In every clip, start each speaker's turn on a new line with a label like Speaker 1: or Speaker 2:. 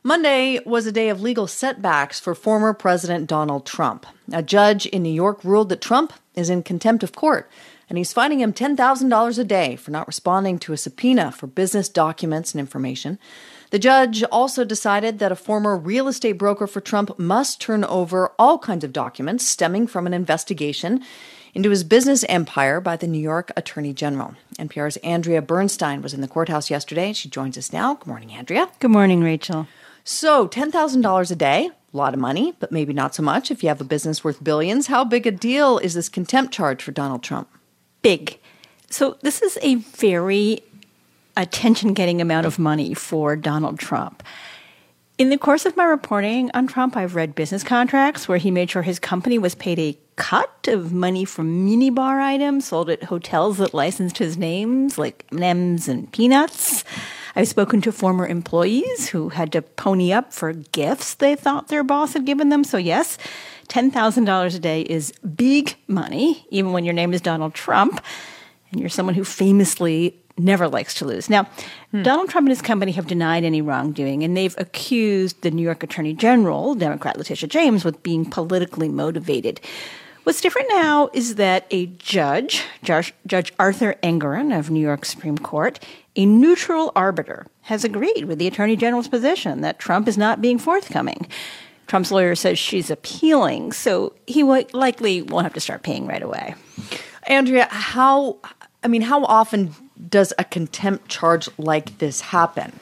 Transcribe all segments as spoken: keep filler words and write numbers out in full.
Speaker 1: Monday was a day of legal setbacks for former President Donald Trump. A judge in New York ruled that Trump is in contempt of court, and he's fining him ten thousand dollars a day for not responding to a subpoena for business documents and information. The judge also decided that a former real estate broker for Trump must turn over all kinds of documents stemming from an investigation into his business empire by the New York Attorney General. N P R's Andrea Bernstein was in the courthouse yesterday. She joins us now. Good morning, Andrea.
Speaker 2: Good morning, Rachel.
Speaker 1: So ten thousand dollars a day, a lot of money, but maybe not so much if you have a business worth billions. How big a deal is this contempt charge for Donald Trump?
Speaker 2: Big. So this is a very attention-getting amount of money for Donald Trump. In the course of my reporting on Trump, I've read business contracts where he made sure his company was paid a cut of money from minibar items sold at hotels that licensed his names, like M and M's and Peanuts. I've spoken to former employees who had to pony up for gifts they thought their boss had given them. So yes, ten thousand dollars a day is big money, even when your name is Donald Trump, and you're someone who famously never likes to lose. Now, hmm. Donald Trump and his company have denied any wrongdoing, and they've accused the New York Attorney General, Democrat Letitia James, with being politically motivated. What's different now is that a judge, Judge, Judge Arthur Engoron of New York Supreme Court, a neutral arbiter, has agreed with the Attorney General's position that Trump is not being forthcoming. Trump's lawyer says she's appealing, so he will likely won't have to start paying right away.
Speaker 1: Andrea, how, I mean, how often does a contempt charge like this happen?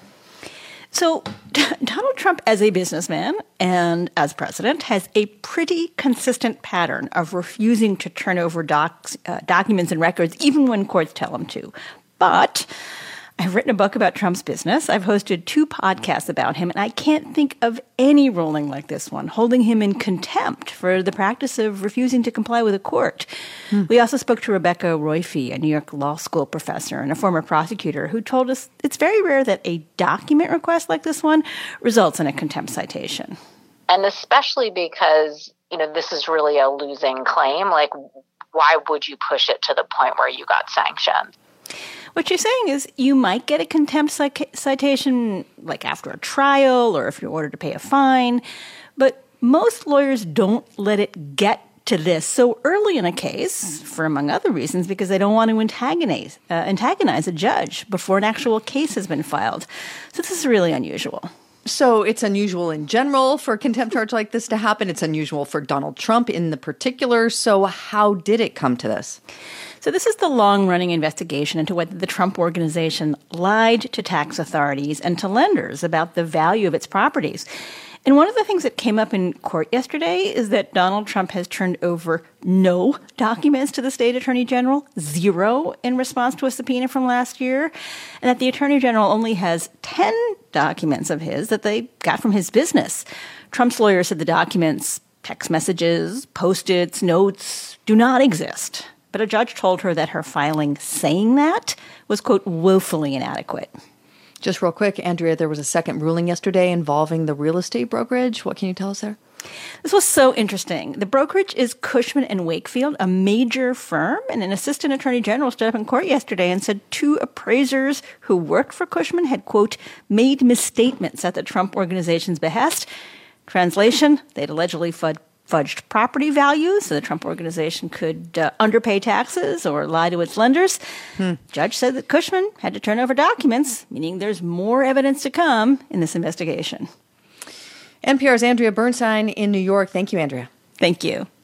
Speaker 2: So Donald Trump, as a businessman and as president, has a pretty consistent pattern of refusing to turn over docs, uh, documents and records, even when courts tell him to. But I've written a book about Trump's business. I've hosted two podcasts about him, and I can't think of any ruling like this one, holding him in contempt for the practice of refusing to comply with a court. Hmm. We also spoke to Rebecca Roiphe, a New York Law School professor and a former prosecutor, who told us it's very rare that a document request like this one results in a contempt citation.
Speaker 3: And especially because, you know, this is really a losing claim. Like, why would you push it to the point where you got sanctioned?
Speaker 2: What you're saying is you might get a contempt citation like after a trial or if you're ordered to pay a fine, but most lawyers don't let it get to this so early in a case, for among other reasons, because they don't want to antagonize, uh, antagonize a judge before an actual case has been filed. So this is really unusual.
Speaker 1: So it's unusual in general for a contempt charge like this to happen. It's unusual for Donald Trump in the particular. So how did it come to this?
Speaker 2: So this is the long-running investigation into whether the Trump Organization lied to tax authorities and to lenders about the value of its properties. And one of the things that came up in court yesterday is that Donald Trump has turned over no documents to the state attorney general, zero in response to a subpoena from last year, and that the attorney general only has ten documents of his that they got from his business. Trump's lawyer said the documents, text messages, post-its, notes, do not exist. But a judge told her that her filing saying that was, quote, woefully inadequate.
Speaker 1: Just real quick, Andrea, there was a second ruling yesterday involving the real estate brokerage. What can you tell us there?
Speaker 2: This was so interesting. The brokerage is Cushman and Wakefield, a major firm, and an assistant attorney general stood up in court yesterday and said two appraisers who worked for Cushman had, quote, made misstatements at the Trump Organization's behest. Translation, they'd allegedly fud- fudged property values so the Trump Organization could uh, underpay taxes or lie to its lenders. Hmm. Judge said that Cushman had to turn over documents, meaning there's more evidence to come in this investigation.
Speaker 1: N P R's Andrea Bernstein in New York. Thank you, Andrea.
Speaker 2: Thank you.